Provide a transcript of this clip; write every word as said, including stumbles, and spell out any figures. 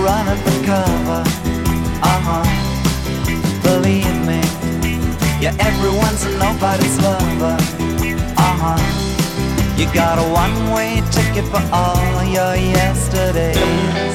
running for cover. Uh-huh, believe me, you're everyone's and nobody's lover. Uh-huh, you got a one-way ticket for all your yesterdays.